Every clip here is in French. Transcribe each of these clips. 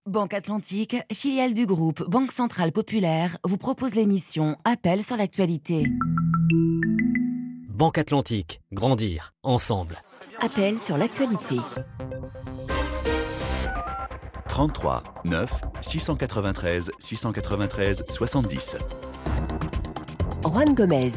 Banque Atlantique, filiale du groupe Banque Centrale Populaire, vous propose l'émission Appel sur l'actualité. Banque Atlantique, grandir ensemble. Appel sur l'actualité. 33 9 693 693 70. Juan Gomez.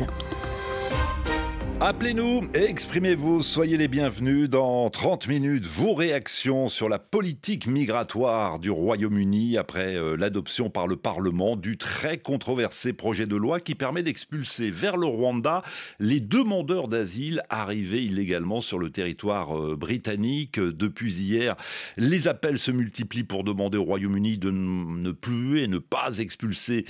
Appelez-nous et exprimez-vous, soyez les bienvenus dans 30 minutes. Vos réactions sur la politique migratoire du Royaume-Uni après l'adoption par le Parlement du très controversé projet de loi qui permet d'expulser vers le Rwanda les demandeurs d'asile arrivés illégalement sur le territoire britannique. Depuis hier, les appels se multiplient pour demander au Royaume-Uni de ne plus et ne pas expulser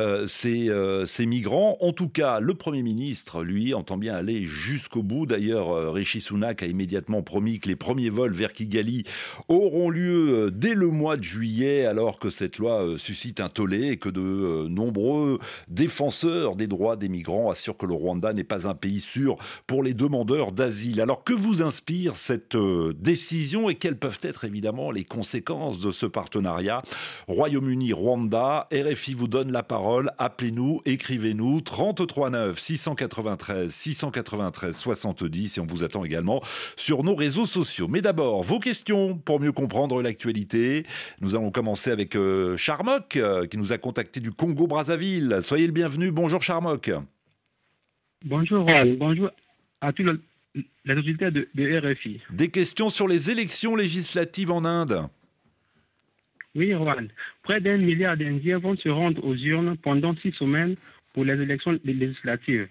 ces migrants. En tout cas, le Premier ministre, lui, entend bien aller jusqu'au bout. D'ailleurs, Rishi Sunak a immédiatement promis que les premiers vols vers Kigali auront lieu dès le mois de juillet, alors que cette loi suscite un tollé et que de nombreux défenseurs des droits des migrants assurent que le Rwanda n'est pas un pays sûr pour les demandeurs d'asile. Alors, que vous inspire cette décision et quelles peuvent être évidemment les conséquences de ce partenariat Royaume-Uni-Rwanda? RFI vous donne la parole. Appelez-nous, écrivez-nous 33 9 693 693 70 et on vous attend également sur nos réseaux sociaux. Mais d'abord, vos questions pour mieux comprendre l'actualité. Nous allons commencer avec Charmok qui nous a contacté du Congo-Brazzaville. Soyez le bienvenu. Bonjour Charmok. Bonjour Juan, bonjour à tous les auditeurs de RFI. Des questions sur les élections législatives en Inde. Oui Juan, près d'1 milliard d'Indiens vont se rendre aux urnes pendant 6 semaines pour les élections législatives.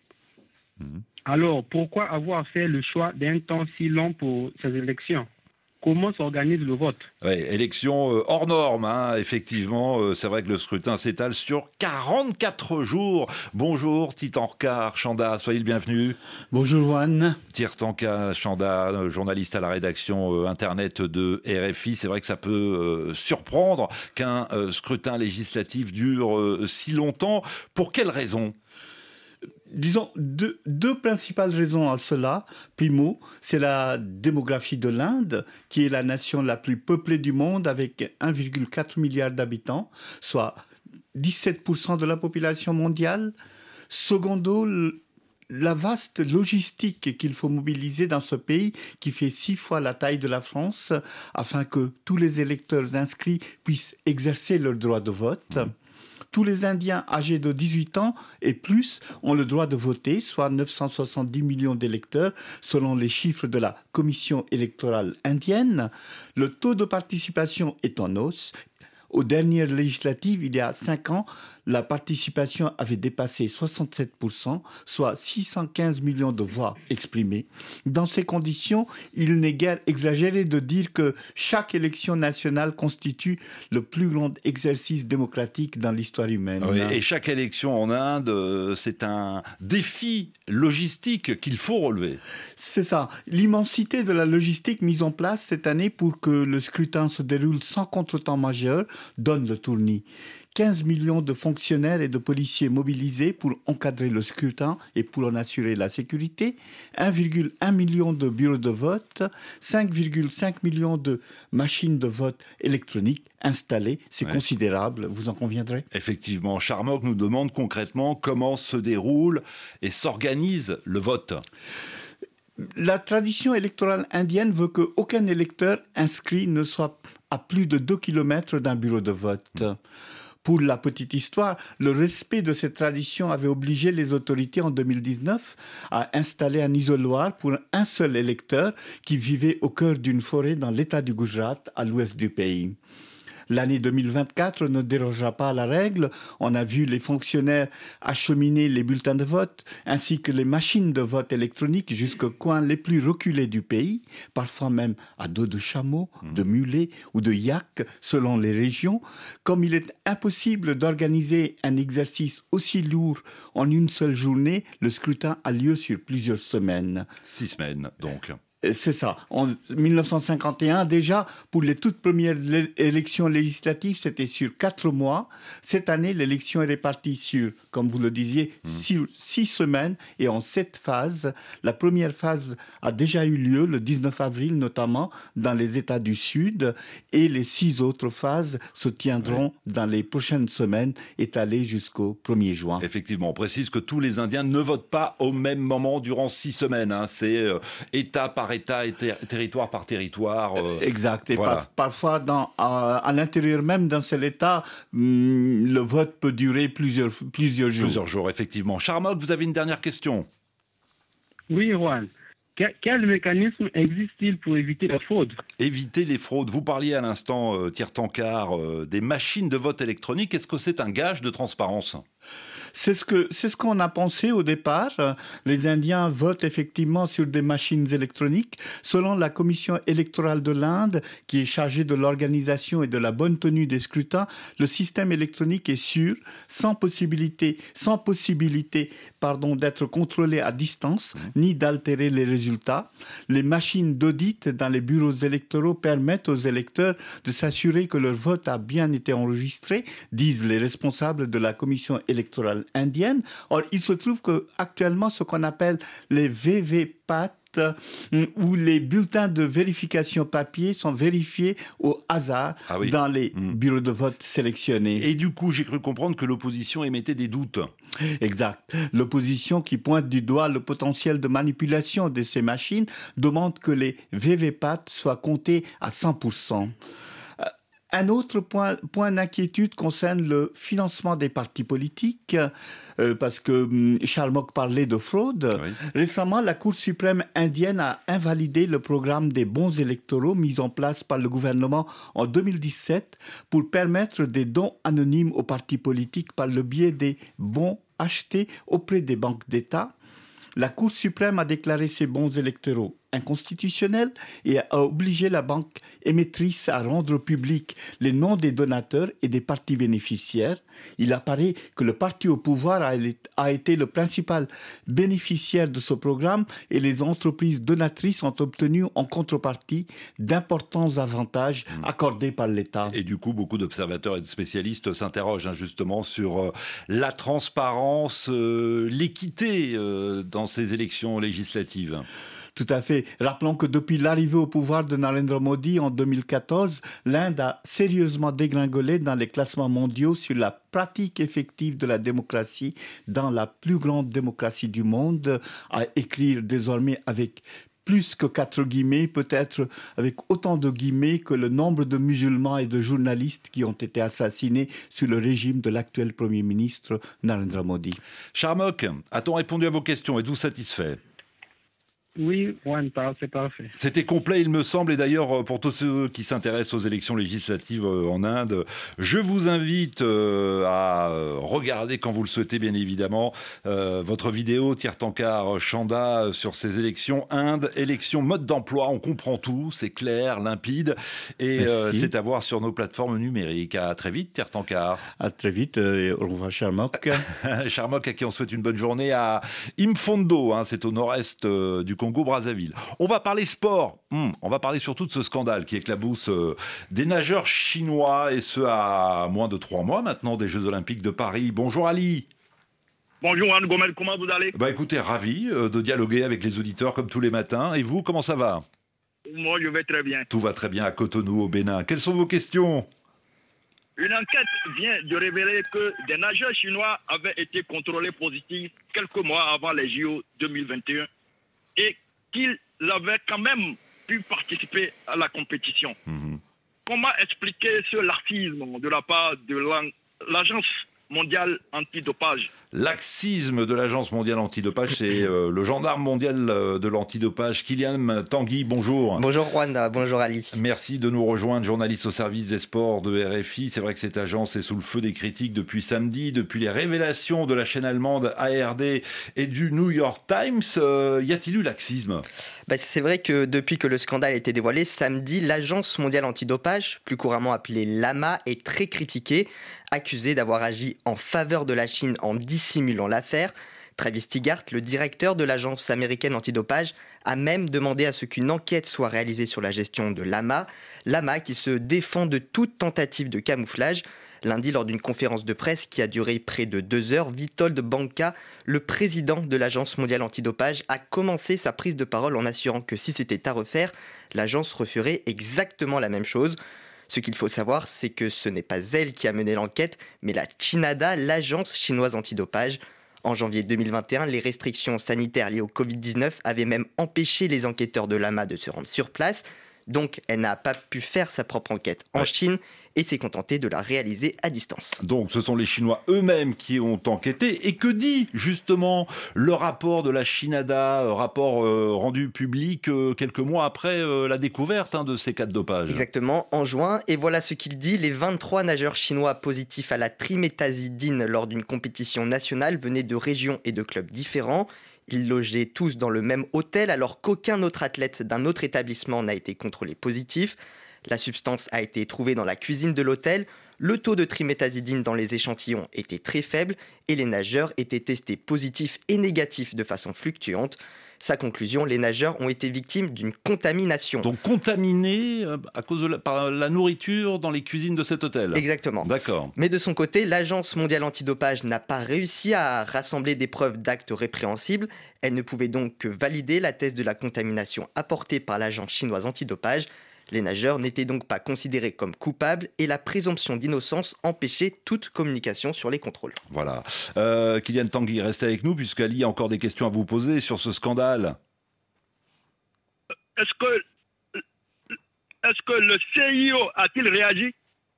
Alors, pourquoi avoir fait le choix d'un temps si long pour ces élections? Comment s'organise le vote? Oui, élection hors norme, effectivement. C'est vrai que le scrutin s'étale sur 44 jours. Bonjour Tirthankar Chanda, soyez le bienvenu. Bonjour Juan. Tirthankar Chanda, journaliste à la rédaction internet de RFI. C'est vrai que ça peut surprendre qu'un scrutin législatif dure si longtemps. Pour quelles raisons ? Disons deux principales raisons à cela. Primo, c'est la démographie de l'Inde, qui est la nation la plus peuplée du monde avec 1,4 milliard d'habitants, soit 17% de la population mondiale. Secondo, la vaste logistique qu'il faut mobiliser dans ce pays qui fait 6 fois la taille de la France afin que tous les électeurs inscrits puissent exercer leur droit de vote. Tous les Indiens âgés de 18 ans et plus ont le droit de voter, soit 970 millions d'électeurs, selon les chiffres de la Commission électorale indienne. Le taux de participation est en hausse. Aux dernières législatives, il y a 5 ans, la participation avait dépassé 67%, soit 615 millions de voix exprimées. Dans ces conditions, il n'est guère exagéré de dire que chaque élection nationale constitue le plus grand exercice démocratique dans l'histoire humaine. Oui, et chaque élection en Inde, c'est un défi logistique qu'il faut relever. C'est ça. L'immensité de la logistique mise en place cette année pour que le scrutin se déroule sans contretemps majeur donne le tournis. 15 millions de fonctionnaires et de policiers mobilisés pour encadrer le scrutin et pour en assurer la sécurité, 1,1 million de bureaux de vote, 5,5 millions de machines de vote électroniques installées. C'est considérable, vous en conviendrez? Effectivement, Charmok nous demande concrètement comment se déroule et s'organise le vote. La tradition électorale indienne veut qu'aucun électeur inscrit ne soit à plus de 2 km d'un bureau de vote. Pour la petite histoire, le respect de cette tradition avait obligé les autorités en 2019 à installer un isoloir pour un seul électeur qui vivait au cœur d'une forêt dans l'état du Gujarat, à l'ouest du pays. L'année 2024 ne dérogera pas à la règle. On a vu les fonctionnaires acheminer les bulletins de vote ainsi que les machines de vote électroniques jusqu'aux coins les plus reculés du pays, parfois même à dos de chameau, de mulet ou de yak selon les régions. Comme il est impossible d'organiser un exercice aussi lourd en une seule journée, le scrutin a lieu sur plusieurs semaines. 6 semaines donc. C'est ça. En 1951, déjà, pour les toutes premières élections législatives, c'était sur 4 mois. Cette année, l'élection est répartie sur, comme vous le disiez, sur 6 semaines et en 7 phases. La première phase a déjà eu lieu, le 19 avril notamment, dans les États du Sud. Et les 6 autres phases se tiendront dans les prochaines semaines, étalées jusqu'au 1er juin. Effectivement, on précise que tous les Indiens ne votent pas au même moment durant 6 semaines. Hein. C'est État par État et territoire par territoire. Exact. Et voilà. Parfois, à l'intérieur même d'un seul État, le vote peut durer plusieurs jours. Plusieurs jours, effectivement. Charmok, vous avez une dernière question? Oui, Juan. Quel mécanisme existe-t-il pour éviter la fraude? Éviter les fraudes. Vous parliez à l'instant, Thierry Tankard, des machines de vote électronique. Est-ce que c'est un gage de transparence? C'est ce qu'on a pensé au départ. Les Indiens votent effectivement sur des machines électroniques. Selon la Commission électorale de l'Inde, qui est chargée de l'organisation et de la bonne tenue des scrutins, le système électronique est sûr, sans possibilité d'être contrôlé à distance, ni d'altérer les résultats. Les machines d'audit dans les bureaux électoraux permettent aux électeurs de s'assurer que leur vote a bien été enregistré, disent les responsables de la Commission électorale indienne. Or, il se trouve qu'actuellement, ce qu'on appelle les VVPAT, où les bulletins de vérification papier sont vérifiés au hasard dans les bureaux de vote sélectionnés. Et du coup, j'ai cru comprendre que l'opposition émettait des doutes. Exact. L'opposition qui pointe du doigt le potentiel de manipulation de ces machines demande que les VVPAT soient comptés à 100%. Un autre point d'inquiétude concerne le financement des partis politiques, parce que Charles Mock parlait de fraude. Oui. Récemment, la Cour suprême indienne a invalidé le programme des bons électoraux mis en place par le gouvernement en 2017 pour permettre des dons anonymes aux partis politiques par le biais des bons achetés auprès des banques d'État. La Cour suprême a déclaré ces bons électoraux inconstitutionnels et a obligé la banque émettrice à rendre public les noms des donateurs et des partis bénéficiaires. Il apparaît que le parti au pouvoir a été le principal bénéficiaire de ce programme et les entreprises donatrices ont obtenu en contrepartie d'importants avantages accordés par l'État. Et du coup, beaucoup d'observateurs et de spécialistes s'interrogent justement sur la transparence, l'équité dans ces élections législatives. Tout à fait. Rappelons que depuis l'arrivée au pouvoir de Narendra Modi en 2014, l'Inde a sérieusement dégringolé dans les classements mondiaux sur la pratique effective de la démocratie dans la plus grande démocratie du monde, à écrire désormais avec plus que 4 guillemets, peut-être avec autant de guillemets que le nombre de musulmans et de journalistes qui ont été assassinés sous le régime de l'actuel Premier ministre Narendra Modi. Charmok, a-t-on répondu à vos questions? Êtes-vous satisfait? Oui, c'est parfait. C'était complet, il me semble. Et d'ailleurs, pour tous ceux qui s'intéressent aux élections législatives en Inde, je vous invite à regarder, quand vous le souhaitez, bien évidemment, votre vidéo, Thierry Tankard Chanda, sur ces élections Inde, élections, mode d'emploi. On comprend tout, c'est clair, limpide. Et c'est à voir sur nos plateformes numériques. À très vite, Thierry Tankard. À très vite. Au revoir, Charmok. Charmok, à qui on souhaite une bonne journée à Imfondo. C'est au nord-est du Congo-Brazzaville. On va parler sport. On va parler surtout de ce scandale qui éclabousse des nageurs chinois, et ce à moins de 3 mois maintenant des Jeux Olympiques de Paris. Bonjour Ali. Bonjour Anne Gomel, comment vous allez? Écoutez, ravi de dialoguer avec les auditeurs comme tous les matins. Et vous, comment ça va? Moi, je vais très bien. Tout va très bien à Cotonou, au Bénin. Quelles sont vos questions? Une enquête vient de révéler que des nageurs chinois avaient été contrôlés positifs quelques mois avant les JO 2021 et qu'ils avaient quand même pu participer à la compétition. Comment expliquer ce laxisme de la part de l'Agence mondiale antidopage? Laxisme de l'Agence mondiale antidopage, c'est le gendarme mondial de l'antidopage, Kylian Tanguy, bonjour. Bonjour Juan, bonjour Ali. Merci de nous rejoindre, journaliste au service des sports de RFI. C'est vrai que cette agence est sous le feu des critiques depuis samedi, depuis les révélations de la chaîne allemande ARD et du New York Times. Y a-t-il eu laxisme? C'est vrai que depuis que le scandale a été dévoilé samedi, l'Agence mondiale antidopage, plus couramment appelée l'AMA, est très critiquée, accusée d'avoir agi en faveur de la Chine en dissimulant l'affaire. Travis Tigart, le directeur de l'agence américaine antidopage, a même demandé à ce qu'une enquête soit réalisée sur la gestion de l'AMA qui se défend de toute tentative de camouflage. Lundi, lors d'une conférence de presse qui a duré près de 2 heures, Witold Banka, le président de l'Agence mondiale antidopage, a commencé sa prise de parole en assurant que si c'était à refaire, l'agence referait exactement la même chose. Ce qu'il faut savoir, c'est que ce n'est pas elle qui a mené l'enquête, mais la CHINADA, l'agence chinoise antidopage. En janvier 2021, les restrictions sanitaires liées au Covid-19 avaient même empêché les enquêteurs de l'AMA de se rendre sur place. Donc, elle n'a pas pu faire sa propre enquête en Chine et s'est contentée de la réaliser à distance. Donc, ce sont les Chinois eux-mêmes qui ont enquêté. Et que dit justement le rapport de la CHINADA, rapport rendu public quelques mois après la découverte de ces cas de dopage ? Exactement, en juin. Et voilà ce qu'il dit. Les 23 nageurs chinois positifs à la triméthazidine lors d'une compétition nationale venaient de régions et de clubs différents. Ils logeaient tous dans le même hôtel alors qu'aucun autre athlète d'un autre établissement n'a été contrôlé positif. La substance a été trouvée dans la cuisine de l'hôtel. Le taux de triméthazidine dans les échantillons était très faible et les nageurs étaient testés positifs et négatifs de façon fluctuante. Sa conclusion, les nageurs ont été victimes d'une contamination. Donc contaminés à cause par la nourriture dans les cuisines de cet hôtel. Exactement. D'accord. Mais de son côté, l'Agence mondiale antidopage n'a pas réussi à rassembler des preuves d'actes répréhensibles. Elle ne pouvait donc que valider la thèse de la contamination apportée par l'agence chinoise antidopage. Les nageurs n'étaient donc pas considérés comme coupables et la présomption d'innocence empêchait toute communication sur les contrôles. Voilà. Kylian Tanguy, restez avec nous puisqu'Ali a encore des questions à vous poser sur ce scandale. Est-ce que le CIO a-t-il réagi ?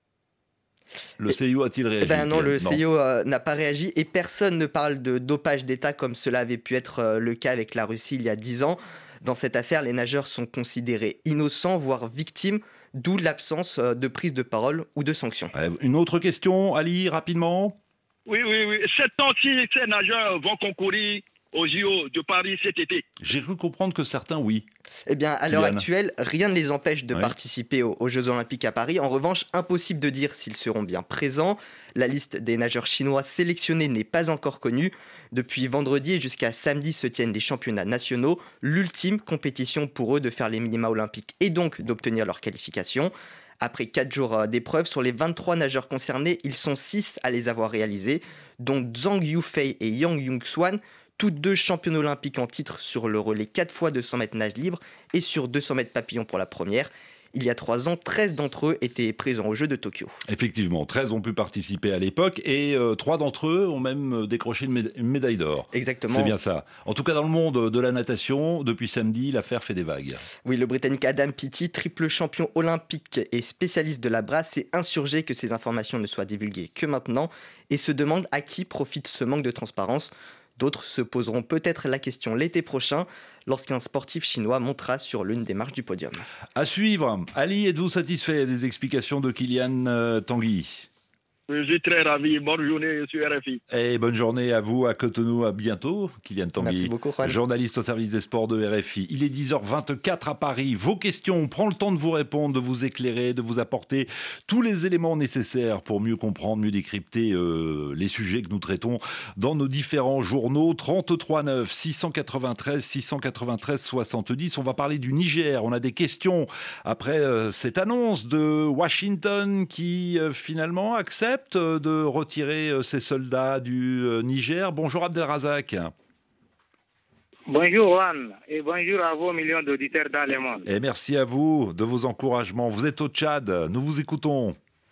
Le CIO a-t-il réagi ? Non, le CIO n'a pas réagi et personne ne parle de dopage d'État comme cela avait pu être le cas avec la Russie il y a 10 ans. Dans cette affaire, les nageurs sont considérés innocents, voire victimes, d'où l'absence de prise de parole ou de sanctions. Une autre question, Ali, rapidement ? Oui. Ces temps-ci, ces nageurs vont concourir aux JO de Paris cet été. J'ai cru comprendre que certains, oui. Eh bien, à l'heure actuelle, rien ne les empêche de participer aux Jeux Olympiques à Paris. En revanche, impossible de dire s'ils seront bien présents. La liste des nageurs chinois sélectionnés n'est pas encore connue. Depuis vendredi et jusqu'à samedi se tiennent les championnats nationaux, l'ultime compétition pour eux de faire les minima olympiques et donc d'obtenir leur qualification. Après 4 jours d'épreuve, sur les 23 nageurs concernés, ils sont 6 à les avoir réalisés, dont Zhang Yufei et Yang Yung-swan, toutes deux championnes olympiques en titre sur le relais 4 fois 200 mètres nage libre et sur 200 mètres papillon pour la première. Il y a 3 ans, 13 d'entre eux étaient présents aux Jeux de Tokyo. Effectivement, 13 ont pu participer à l'époque et 3 d'entre eux ont même décroché une médaille d'or. Exactement. C'est bien ça. En tout cas, dans le monde de la natation, depuis samedi, l'affaire fait des vagues. Oui, le Britannique Adam Peaty, triple champion olympique et spécialiste de la brasse, s'est insurgé que ces informations ne soient divulguées que maintenant et se demande à qui profite ce manque de transparence. D'autres se poseront peut-être la question l'été prochain lorsqu'un sportif chinois montera sur l'une des marches du podium. À suivre. Ali, êtes-vous satisfait des explications de Kylian Tanguy ? Je suis très ravi. Bonne journée sur RFI. Et bonne journée à vous à Cotonou. À bientôt, Kylian Tanguy. Merci beaucoup, Juan. Journaliste au service des sports de RFI. Il est 10h24 à Paris. Vos questions, on prend le temps de vous répondre, de vous éclairer, de vous apporter tous les éléments nécessaires pour mieux comprendre, mieux décrypter les sujets que nous traitons dans nos différents journaux. 33 9 693 693 70. On va parler du Niger. On a des questions après cette annonce de Washington qui finalement accepte de retirer ses soldats du Niger. Bonjour Abdelrazak. Bonjour Juan et bonjour à vos millions d'auditeurs dans le monde. Et merci à vous de vos encouragements. Vous êtes au Tchad, nous vous écoutons.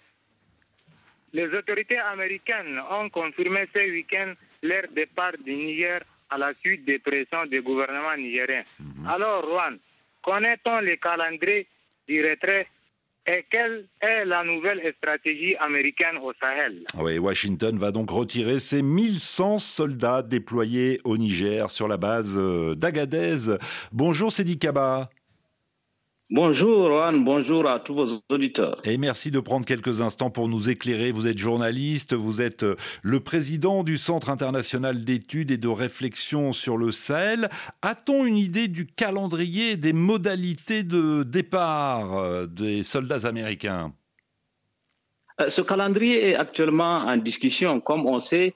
Les autorités américaines ont confirmé ce week-end leur départ du Niger à la suite des pressions du gouvernement nigérien. Alors Juan, connaît-on le calendrier du retrait? Et quelle est la nouvelle stratégie américaine au Sahel? Oui, Washington va donc retirer ses 1100 soldats déployés au Niger sur la base d'Agadez. Bonjour Sedi Kaba. Bonjour Juan, bonjour à tous vos auditeurs. Et merci de prendre quelques instants pour nous éclairer. Vous êtes journaliste, vous êtes le président du Centre international d'études et de réflexion sur le Sahel. A-t-on une idée du calendrier et des modalités de départ des soldats américains? Ce calendrier est actuellement en discussion. Comme on sait,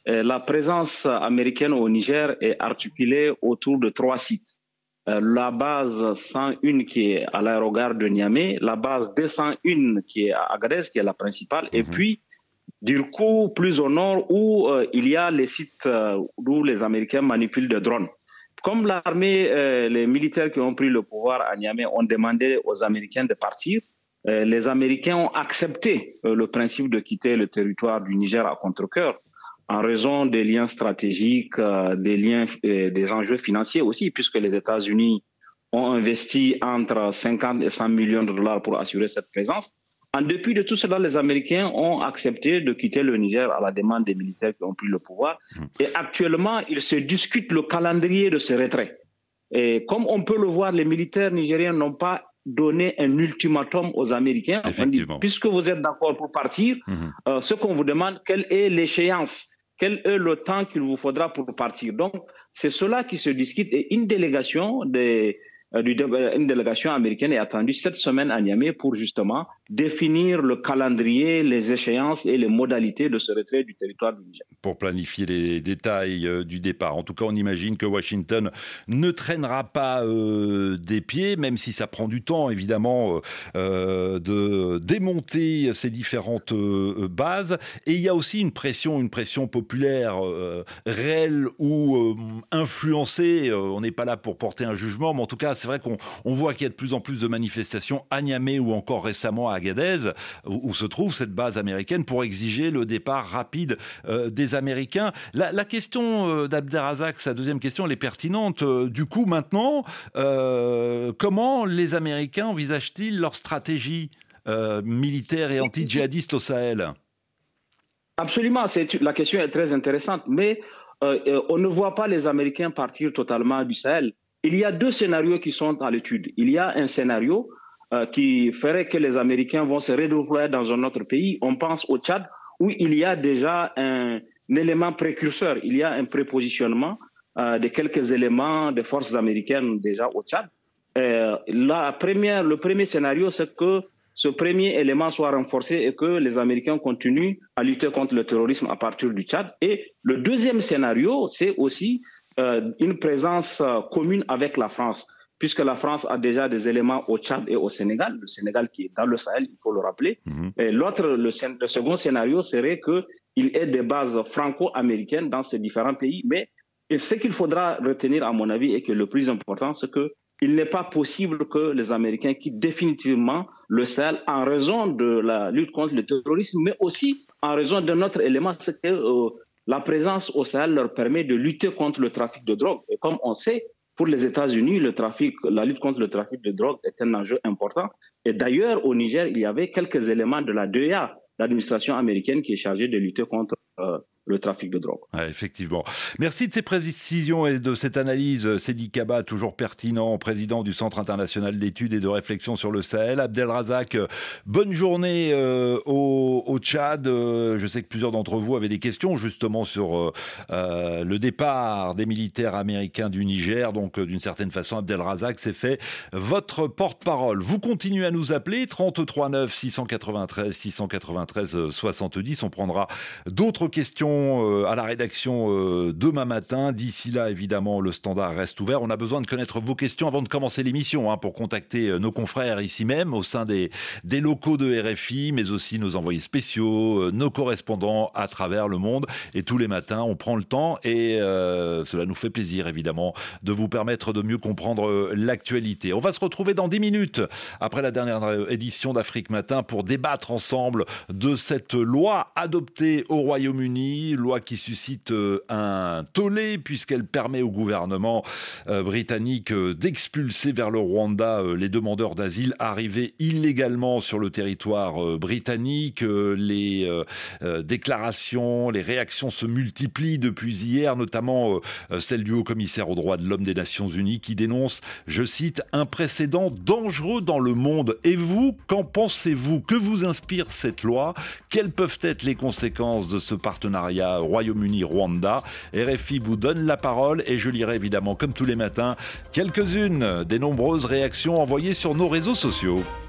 la présence américaine au Niger est articulée autour de 3 sites. La base 101 qui est à l'aérogare de Niamey, la base 201 qui est à Agadez, qui est la principale, et puis du coup plus au nord où il y a les sites où les Américains manipulent des drones. Comme l'armée, les militaires qui ont pris le pouvoir à Niamey ont demandé aux Américains de partir, les Américains ont accepté le principe de quitter le territoire du Niger à contre-cœur en raison des liens stratégiques, des enjeux financiers aussi, puisque les États-Unis ont investi entre 50 et 100 millions de dollars pour assurer cette présence. En dépit de tout cela, les Américains ont accepté de quitter le Niger à la demande des militaires qui ont pris le pouvoir. Et actuellement, ils se discutent le calendrier de ce retrait. Et comme on peut le voir, les militaires nigériens n'ont pas donné un ultimatum aux Américains. On dit, puisque vous êtes d'accord pour partir, ce qu'on vous demande, quelle est l'échéance, quel est le temps qu'il vous faudra pour partir. Donc, c'est cela qui se discute et une délégation américaine est attendue cette semaine à Niamey pour justement définir le calendrier, les échéances et les modalités de ce retrait du territoire du Niger. Pour planifier les détails du départ. En tout cas, on imagine que Washington ne traînera pas des pieds, même si ça prend du temps, évidemment, de démonter ces différentes bases. Et il y a aussi une pression populaire réelle ou influencée. On n'est pas là pour porter un jugement, mais en tout cas, c'est vrai qu'on voit qu'il y a de plus en plus de manifestations à Niamey ou encore récemment à Agadez, où se trouve cette base américaine pour exiger le départ rapide des Américains. La question d'Abderrazak, sa deuxième question, elle est pertinente. Du coup, maintenant, comment les Américains envisagent-ils leur stratégie militaire et anti-djihadiste au Sahel ? Absolument, la question est très intéressante, mais on ne voit pas les Américains partir totalement du Sahel. Il y a 2 scénarios qui sont à l'étude. Il y a un scénario qui ferait que les Américains vont se redéployer dans un autre pays. On pense au Tchad, où il y a déjà un élément précurseur. Il y a un prépositionnement de quelques éléments des forces américaines déjà au Tchad. Le premier scénario, c'est que ce premier élément soit renforcé et que les Américains continuent à lutter contre le terrorisme à partir du Tchad. Et le deuxième scénario, c'est aussi une présence commune avec la France, puisque la France a déjà des éléments au Tchad et au Sénégal, le Sénégal qui est dans le Sahel, il faut le rappeler. Et le second scénario serait qu'il y ait des bases franco-américaines dans ces différents pays. Mais ce qu'il faudra retenir, à mon avis, et que le plus important, c'est qu'il n'est pas possible que les Américains quittent définitivement le Sahel en raison de la lutte contre le terrorisme, mais aussi en raison d'un autre élément, c'est que la présence au Sahel leur permet de lutter contre le trafic de drogue. Et comme on sait, pour les États-Unis, la lutte contre le trafic de drogue est un enjeu important. Et d'ailleurs, au Niger, il y avait quelques éléments de la DEA, l'administration américaine, qui est chargée de lutter contre le trafic de drogue. Ouais, effectivement. Merci de ces précisions et de cette analyse. Seydi Kaba, toujours pertinent, président du Centre international d'études et de réflexion sur le Sahel. Abdelrazak, bonne journée au Tchad. Je sais que plusieurs d'entre vous avaient des questions justement sur le départ des militaires américains du Niger. Donc, d'une certaine façon, Abdelrazak s'est fait votre porte-parole. Vous continuez à nous appeler 33 9 693 693 70. On prendra d'autres questions à la rédaction demain matin. D'ici là, évidemment, le standard reste ouvert. On a besoin de connaître vos questions avant de commencer l'émission pour contacter nos confrères ici même, au sein des locaux de RFI, mais aussi nos envoyés spéciaux, nos correspondants à travers le monde. Et tous les matins, on prend le temps et cela nous fait plaisir, évidemment, de vous permettre de mieux comprendre l'actualité. On va se retrouver dans 10 minutes après la dernière édition d'Afrique Matin pour débattre ensemble de cette loi adoptée au Royaume-Uni, loi qui suscite un tollé puisqu'elle permet au gouvernement britannique d'expulser vers le Rwanda les demandeurs d'asile arrivés illégalement sur le territoire britannique. Les déclarations, les réactions se multiplient depuis hier, notamment celle du haut-commissaire aux droits de l'homme des Nations Unies qui dénonce, je cite, un précédent dangereux dans le monde. Et vous, qu'en pensez-vous? Que vous inspire cette loi? Quelles peuvent être les conséquences de ce partenariat Royaume-Uni-Rwanda? RFI vous donne la parole et je lirai évidemment, comme tous les matins, quelques-unes des nombreuses réactions envoyées sur nos réseaux sociaux.